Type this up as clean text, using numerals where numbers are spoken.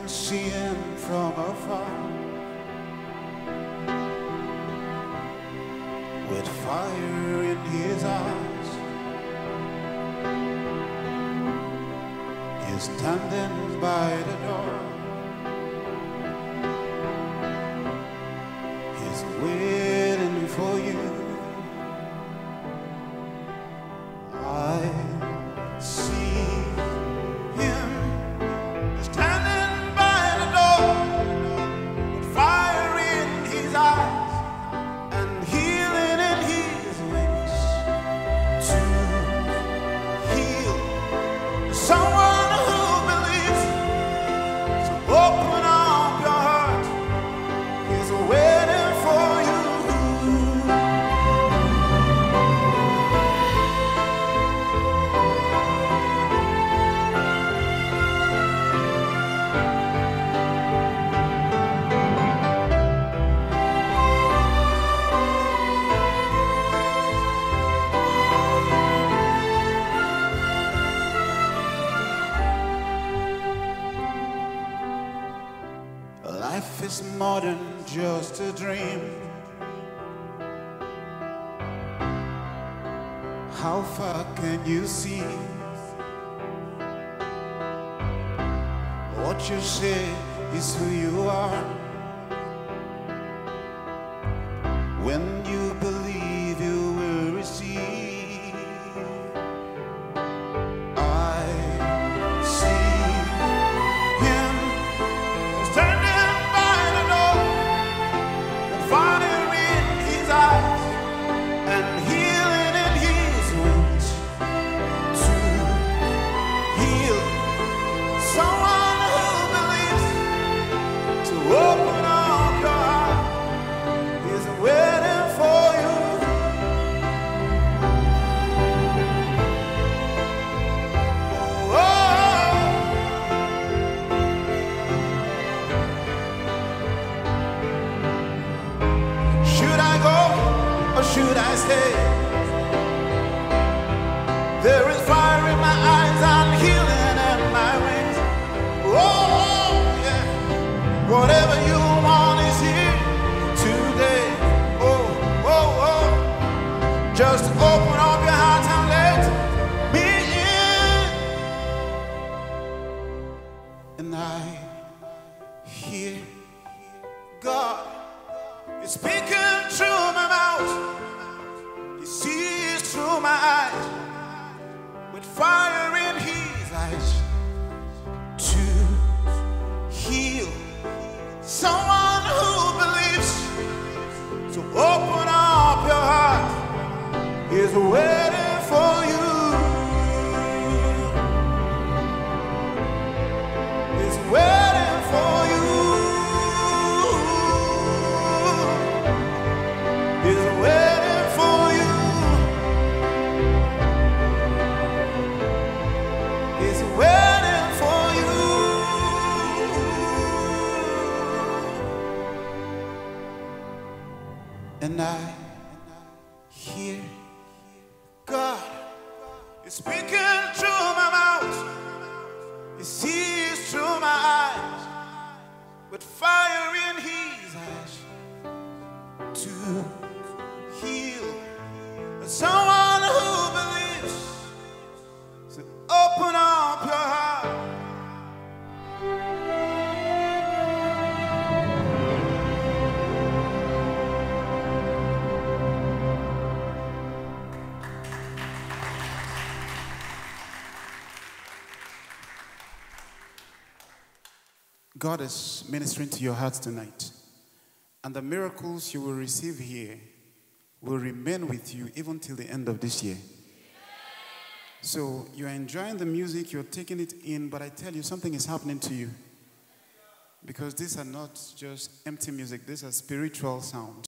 see him from afar, with fire in his eyes. He's standing by the door. He's waiting for you. I see him standing by the door, with fire in his eyes and healing in his wings to heal someone who believes. So open up your heart. He's waiting for you. Life is more than just a dream. How far can you see? What you say is who you are. When you believe, you will receive. I see him standing by the door, with fire in his eyes and healing in his wings to heal someone who believes. To open up your heart. He's waiting for you. Oh, should I go or should I stay? There is fire in my eyes and healing in my wings. Oh, yeah. Whatever you want is here today. Oh, oh, oh. Just open up your heart and let me in. And I hear God is speaking through my mouth. He sees through my eyes, with fire in his eyes to heal someone who believes. So open up your heart. He's waiting for you. He's waiting for you. He's waiting for you. He's waiting for you. And I hear God is speaking through my mouth. He sees through my eyes, with fire in his eyes to heal someone who believes. So open up your heart. God is ministering to your hearts tonight. And the miracles you will receive here will remain with you even till the end of this year. So you're enjoying the music, you're taking it in, but I tell you, something is happening to you. Because these are not just empty music, these are spiritual sounds.